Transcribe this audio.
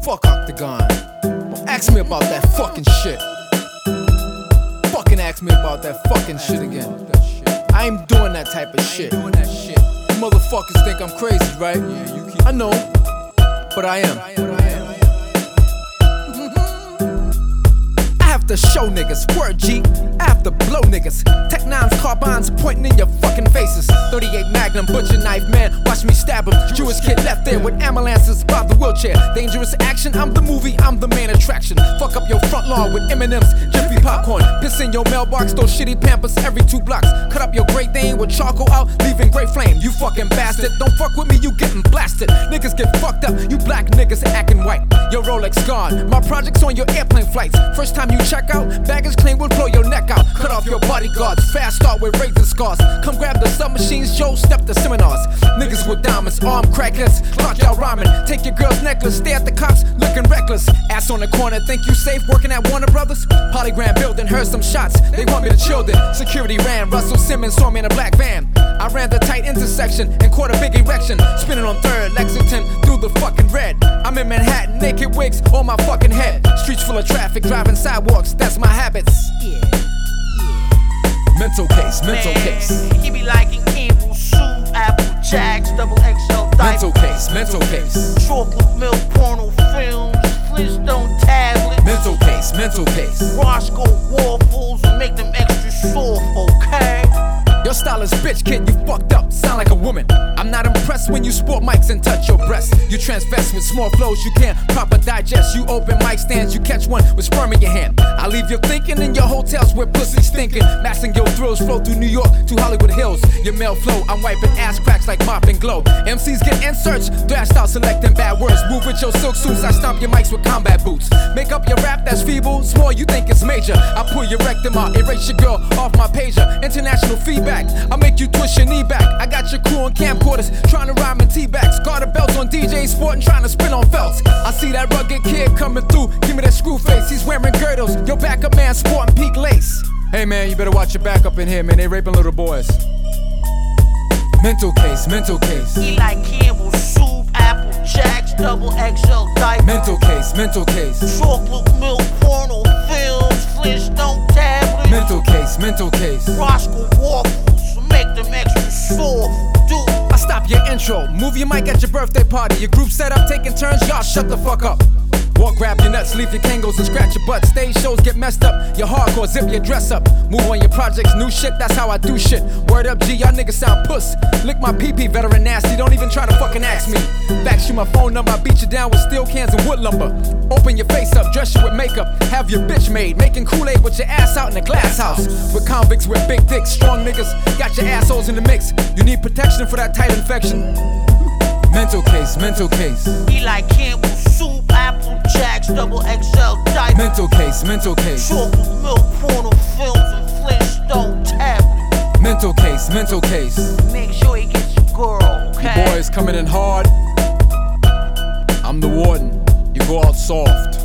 Fuck Octagon. Don't ask me about that fucking shit. Fucking ask me about that fucking shit again. I ain't doing that type of shit. You motherfuckers think I'm crazy, right? I know, but I am. I have to show niggas, word G. I have to blow niggas. Tech 9's carbines pointing in your fucking faces. 38 Magnum, butcher knife, man, watch me stab him. Jewish kid left there with ambulances by the wheelchair. Dangerous action, I'm the movie, I'm the main attraction. Fuck up your front lawn with M&M's, Jiffy popcorn. Piss in your mailbox, throw shitty Pampers every 2 blocks. Cut up your Great Dane with charcoal out, leaving great flame. You fucking bastard, don't fuck with me, you getting blasted. Niggas get fucked up, you black niggas acting white. Your Rolex gone, my project's on your airplane flights. First time you check out, baggage claim will blow your neck out. Cut off your bodyguards, fast start with razor scars. Come grab the submachines, Joe, step the seminars. Niggas with diamonds, armed crackheads, clock y'all rhyming. Take your girl's necklace, stare at the cops, looking reckless. Ass on the corner, think you safe working at Warner Brothers? Polygram building, heard some shots, they want me to chill then. Security ran, Russell Simmons saw me in a black van. I ran the tight intersection and caught a big erection. Spinning on 3rd, Lexington, through the fucking red. I'm in Manhattan, naked wigs on my fucking head. Streets full of traffic, driving sidewalks, that's my habits. Mental case, mental case. He be liking Campbell soup, Apple Jacks, double XL diapers. Mental case, mental case. Chocolate milk, porno films, Flintstone tablets. Mental case, mental case. Roscoe waffles, make them extra soft, okay? Your style is bitch, kid, you fucked up, sound like a woman. I'm not impressed when you sport mics and touch your breasts. You transvest with small flows you can't proper digest. You open mic stands, you catch one with sperm in your hand. I leave you thinking in your hotels where pussy stinking. Massing your thrills flow through New York to Hollywood Hills. Your mail flow, I'm wiping ass cracks like Mop and Glow. MCs get inserts, thrashed out selecting bad words. Move with your silk suits, I stomp your mics with combat boots. Make up your rap that's feeble, small you think it's major. I pull your rectum out, erase your girl off my pager. International feedback, I make you twist your knee back. I got your crew on camcorders, trying to rhyme in T-backs. Garter belts on DJ Sport and trying to spin on felts. I see that rugged kid coming through, give me that screw face. He's wearing girdles, your backup man sporting peak lace. Hey man, you better watch your backup in here, man, they raping little boys. Mental case, mental case. He like Campbell soup, Apple Jacks, double XL diapers. Mental case, mental case. Chocolate milk, porno films, Flintstone tablets. Mental case, mental case. Roscoe waffles, make them extra soft, dude. I stop your intro, move your mic at your birthday party. Your group set up, taking turns, y'all shut the fuck up. Walk, grab your nuts, leave your kangos and scratch your butt. Stage shows get messed up, your hardcore, zip your dress up. Move on your projects, new shit, that's how I do shit. Word up G, y'all niggas sound puss. Lick my pee-pee, veteran nasty, don't even try to fucking ask me. Fax you my phone number, I beat you down with steel cans and wood lumber. Open your face up, dress you with makeup, have your bitch made. Making Kool-Aid with your ass out in a glass house. With convicts with big dicks, strong niggas, got your assholes in the mix. You need protection for that tight infection. Mental case, mental case. He like Campbell soup, Apple Jacks, double XL diapers. Mental case, mental case. Chocolate milk, porno films, and Flintstone tablets. Mental case, mental case. Make sure he gets your girl, okay? Your boy is coming in hard. I'm the warden, you go out soft.